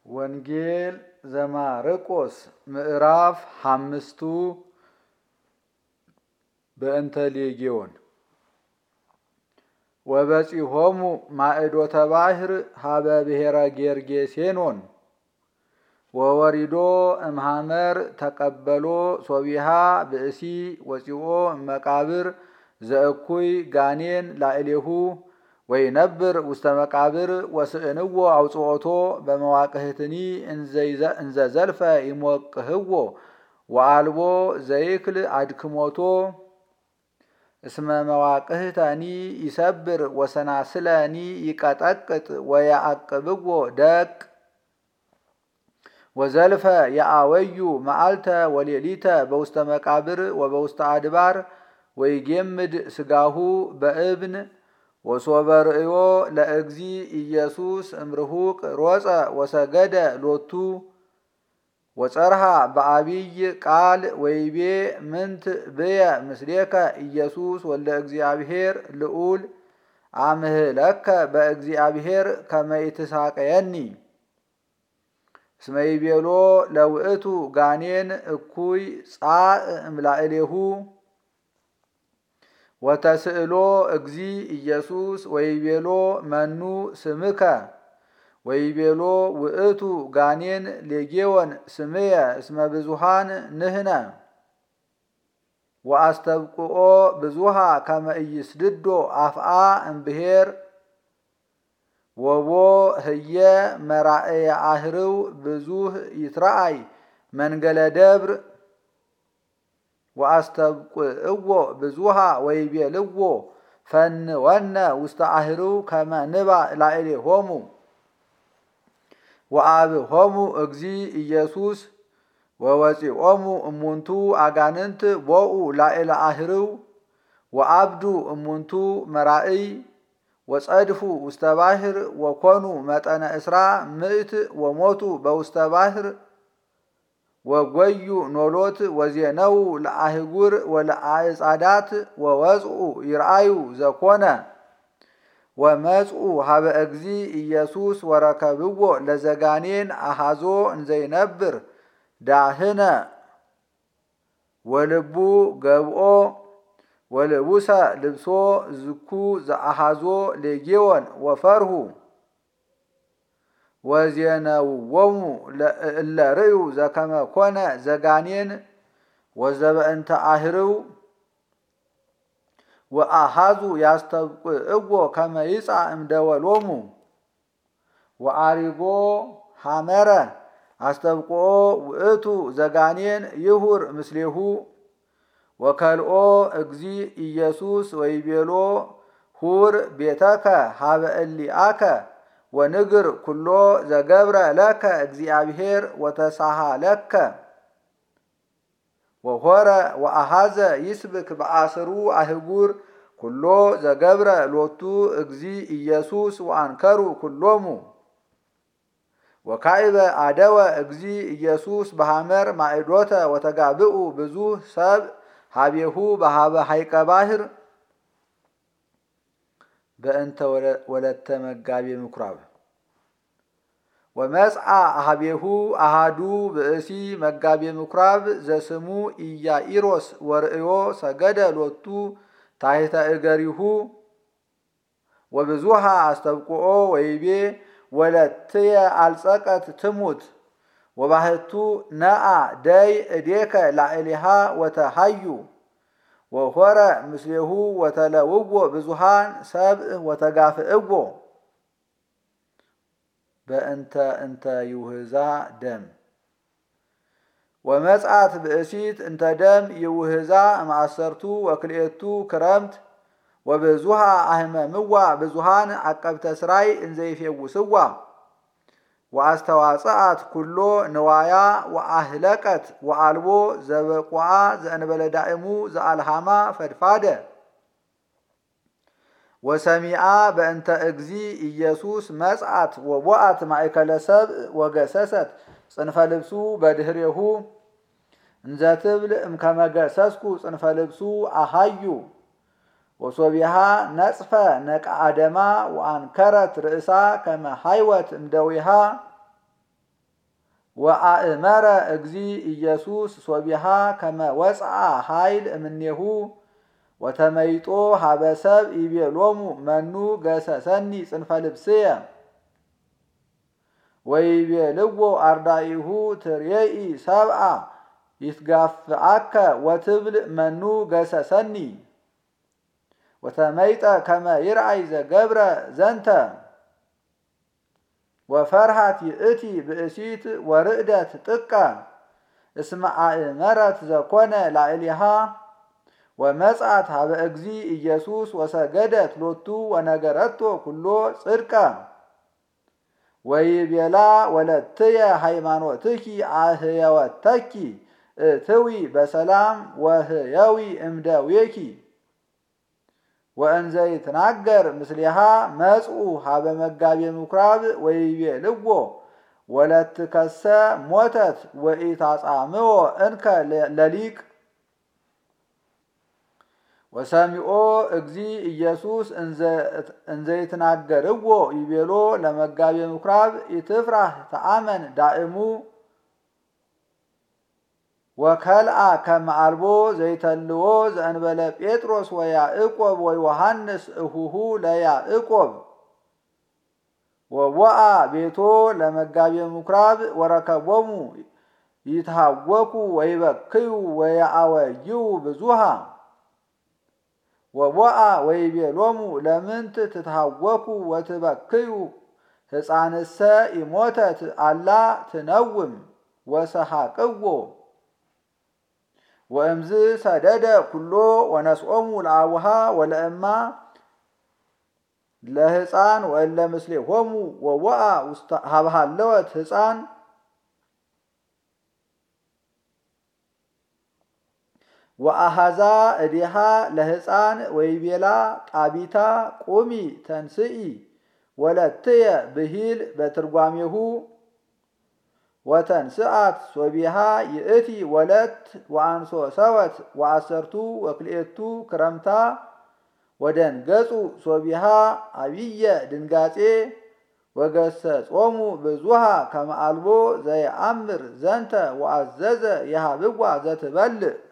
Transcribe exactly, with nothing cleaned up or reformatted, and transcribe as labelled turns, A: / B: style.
A: ወንጌል ዘማርቆስ ምዕራፍ ሓምስቱ በእንተ ሌጌዎን ወበጺሖሙ ማእዶተ ባሕር ሀበ ብሔረ ጌርጌሴኖን ወወሪዶ እምሃመር ተቀበሎ ሶቢሃ ብእሲ ወፂኦ መቃብር ዘእኩይ ጋኔን ላዕሌሁ ወይነብር ውስተ መቃብር ወስእንዎ አውጽኦቶ በመዋቅህትኒ እንዘ ዘልፈ ይሞቅህዎ ወአልቦ ዘይክል አድክሞቶ እስመ መዋቅህተኒ ይሰብር ወሰናስለኒ ይቀጠቅጥ ወያዕቅብዎ ደቅ ወዘልፈ ያአወዩ መዓልተ ወሌሊተ በውስተ መቃብር ወበውስተ አድባር ወይጌምድ ስጋሁ በእብን ወሶበ ርእዮ ለእግዚ ኢየሱስ እምርሁቅ ሮጸ ወሰገደ ሎቱ ወጸርሃ በአቢይ ቃል ወይቤ ምንት ብየ ምስሌከ ኢየሱስ ወልደ እግዚአብሔር ልዑል አምህለከ በእግዚአብሔር ከመ ይትሳቀየኒ እስመ ይቤሎ ለውእቱ ጋኔን እኩይ ጻእ እምላዕሌሁ ወተስእሎ እግዚ ኢየሱስ ወይቤሎ መኑ ስምከ ወይቤሎ ውእቱ ጋኔን ሌጌዎን ስምየ እስመ ብዙሃን ንህነ ወአስተብቅኦ ብዙሃ ከመ ኢይስድዶ አፍአ እምብሔር ወቦ ህየ መራእየ አህርው ብዙህ ይትረአይ መንገለ ደብር ወአስተብቅዎ ብዙሃ ወይቤልዎ ፈንወነ ውስተ አህርው ከመ ንባእ ላዕሌሆሙ ወአብሆሙ እግዚ ኢየሱስ ወወፂኦሙ እሙንቱ አጋንንት ቦኡ ላዕለ አህርው ወአብዱ እሙንቱ መራእይ ወጸድፉ ውስተ ባሕር ወኮኑ መጠነ እስራ ምእት ወሞቱ በውስተ ባሕር ወጎዩ ኖሎት ወዜነው ለአህጉር ወለአዕጻዳት ወወጽኡ ይርአዩ ዘኮነ ወመጽኡ ሀበ እግዚ ኢየሱስ ወረከብዎ ለዘጋኔን አሃዞ እንዘይነብር ዳህነ ወልቡ ገብኦ ወልቡሰ ልብሶ ዝኩ ዘአሃዞ ሌጌዎን ወፈርሁ ወዜነውዎሙ እለ ርእዩ ዘከመ ኮነ ዘጋኔን ወዘበእንተ አህርው ወአሃዙ ያስተብቅዕዎ ከመ ይጻእ እምደወሎሙ ወአሪጎ ሐመረ አስተብቅዖ ውእቱ ዘጋኔን ይሁር ምስሌሁ ወከልኦ እግዚ ኢየሱስ ወይቤሎ ሁር ቤተከ ሀበ እሊአከ ወንግር ኩሎ ዘገብረ ለከ እግዚአብሔር ወተሳሃለከ ወሆረ ወአሃዘ ይስብክ በአስሩ አህጉር ኩሎ ዘገብረ ሎቱ እግዚ ኢየሱስ ወአንከሩ ኩሎሙ ወካዕበ አደወ እግዚ ኢየሱስ በሐመር ማዕዶተ ወተጋብኡ ብዙህ ሰብ ሀቤሁ በሀበ ሐይቀ ባሕር በእንተ ወለተ መጋቤ ምኵራብ ወመጽአ ሀቤሁ አሃዱ ብእሲ መጋቤ ምኵራብ ዘስሙ ኢያኢሮስ ወርእዮ ሰገደ ሎቱ ታሕተ እገሪሁ ወብዙሃ አስተብቅዖ ወይቤ ወለትየ አልጸቀት ትሙት ወባህቱ ነአ ደይ እዴከ ላዕሌሃ ወተሃዩ ወሆረ ምስሌሁ ወተለውዎ ብዙሃን ሰብእ ወተጋፍእዎ በእንተ እንተ ይውህዛ ደም ወመጽአት ብእሲት እንተ ደም ይውህዛ እምአሰርቱ ወክልኤቱ ክረምት ወብዙሃ አህመምዋ ብዙሃን አቀብተ ስራይ እንዘይፌውስዋ ወአስተዋጽአት ኩሎ ንዋያ ወአህለቀት ወአልቦ ዘበቋ ዘእንበለ ዳእሙ ዘአልሃማ ፈድፋደ ወሰሚአ በእንተ እግዚ ኢየሱስ መጽአት ወቦአት ማእከለ ሰብእ ወገሰሰት ጽንፈ ልብሱ በድህሬሁ እንዘትብል እምከመ ገሰስኩ ጽንፈ ልብሱ አሃዩ ወሶቢሃ ነጽፈ ነቃ አደማ ወአንከረት ርእሳ ከመ ሃይወት እምደዊሃ ወአእመረ እግዚ ኢየሱስ ሶቢሃ ከመ ወፅአ ኃይል እምኔሁ ወተመይጦ ሀበሰብ ይቤሎሙ መኑ ገሰሰኒ ጽንፈ ልብስየ ወይቤልዎ አርዳኢሁ ትሬኢ ሰብአ ይትጋፍአከ ወትብል መኑ ገሰሰኒ ወተመይጠ ከመ ይርአይ ዘገብረ ዘንተ ወፈርሃት ይእቲ ብእሲት ወርዕደት ጥቀ እስመ አእመረት ዘኮነ ላዕሌሃ ወመጽአት ሀበ እግዚ ኢየሱስ ወሰገደት ሎቱ ወነገረቶ ኩሎ ጽድቀ ወይቤላ ወለትየ ሃይማኖትኪ አህየወተኪ እትዊ በሰላም ወህየዊ እምደዌኪ ወእንዘ ይትናገር ምስሌሃ መጽኡ ሀበ መጋቤ ምኵራብ ወይቤልዎ ወለትከሰ ሞተት ወኢታጻምዎ እንከ ለሊቅ ወሰሚዖ እግዚ ኢየሱስ እንዘ ይትናገርዎ ይቤሎ ለመጋቤ ምኵራብ ኢትፍራህ ተአመን ዳእሙ ወከልአ ከመ አልቦ ዘይተልዎ ዘእንበለ ጴጥሮስ ወያዕቆብ ወዮሐንስ እሁሁ ለያዕቆብ ወወአ ቤቶ ለመጋቤ ምኵራብ ወረከቦሙ ይትሃወኩ ወይበክዩ ወየአወይው ብዙሃ ወወአ ወይቤሎሙ ለምንት ትትሃወኩ ወትበክዩ ሕፃንሰ ኢሞተት አላ ትነውም ወሰሐቅዎ ወእምዝ ሰደደ ኩሎ ወነስኦሙ ለአቡሃ ወለእማ ለሕፃን ወእለ ምስሌሆሙ ወወአ ሀብሃለወት ሕፃን ወአሃዛ እዲሃ ለሕፃን ወይቤላ ጣቢታ ቁሚ ተንስኢ ወለትየ ብሂል በትርጓሜሁ ወተንስአት ሶቢሃ ይእቲ ወለት ወአንሶ ሰወት ወአሰርቱ ወክልኤቱ ክረምታ ወደንገጹ ሶቢሃ አብየ ድንጋጼ ወገሰጾሙ ብዙሃ ከመ አልቦ ዘየአምር ዘንተ ወአዘዘ የሃብዋ ዘትበልዕ